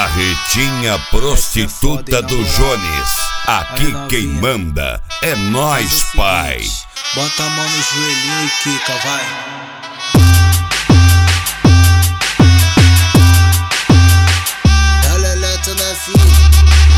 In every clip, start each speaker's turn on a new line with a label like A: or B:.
A: Carretinha prostituta do Jones. Aqui quem manda é nós, pai.
B: Bota a mão no joelhinho e quica, vai. Ela é lenta, né, filho?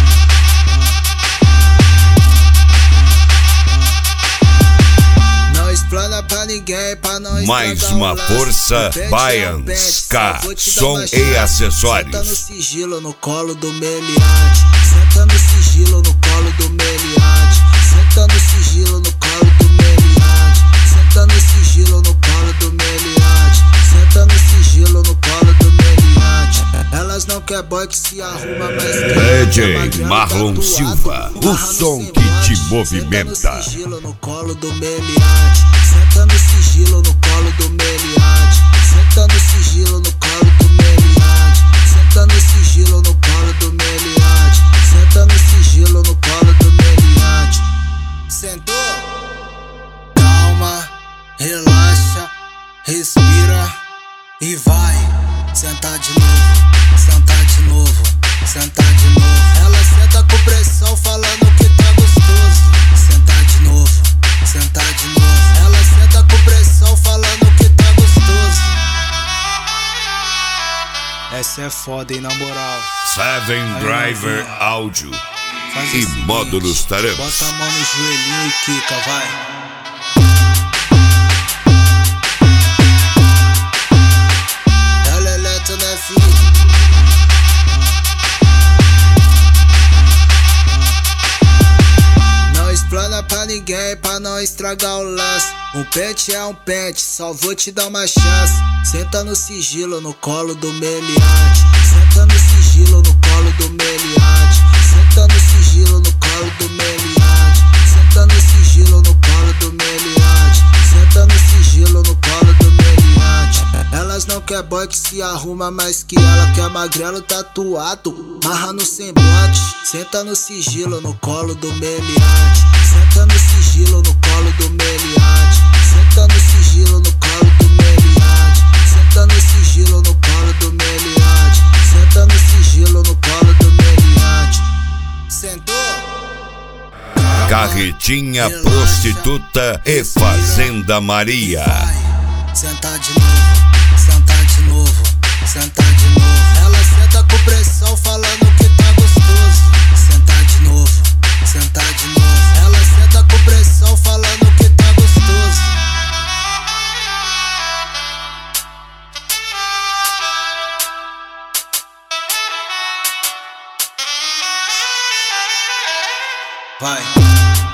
B: Não explana pra ninguém, pra não
A: Mais uma força, Baians, K, som e acessórios.
B: Senta no sigilo no colo do meliante. Senta no sigilo no colo do meliante. Senta no sigilo no colo do meliante. Senta no sigilo no colo do meliante. Senta no sigilo no colo do meliante. Elas não quer boy que se arruma, mas que
A: DJ Marlon Silva, o som que te movimenta.
B: Senta no sigilo no colo do meliante. Senta no sigilo no colo do meliante. Senta no sigilo no colo do meliante. Senta no sigilo no colo do meliante. Senta no sigilo no colo do meliante. Sentou? Calma, relaxa, respira e vai. Sentar de novo, sentar de novo, sentar de novo. Ela senta com pressão falando que tá gostoso. Sentar de novo, sentar de novo. Ela senta com pressão falando que tá gostoso. Essa é foda, hein, na moral.
A: Seven Driver Áudio e módulos Taramps.
B: Bota a mão no joelhinho e quica, vai. Ela é lenta, né, filho? Não explana pra ninguém, pra não estragar o lance. Um pente é um pente, só vou te dar uma chance. Senta no sigilo no colo do meliante. Senta no sigilo no colo do meliante. Senta no sigilo no colo do meliante. Senta no sigilo no colo do meliante. Senta no sigilo no colo do meliante. Elas não quer boy que se arruma, mas que ela quer magrelo tatuado, marra no semblante. Senta no sigilo no colo do meliante. Senta no sigilo no colo do meliante. Senta no sigilo no colo do meliante. Senta no sigilo no colo do meliante. Senta no sigilo no colo do meliante. Sentou?
A: Carretinha prostituta e Fazenda Maria.
B: Sentar de novo, sentar de novo, sentar de novo. Ela senta com pressão falando que tá gostoso. Sentar de novo, sentar de novo. Ela senta com pressão falando que tá gostoso. Vai.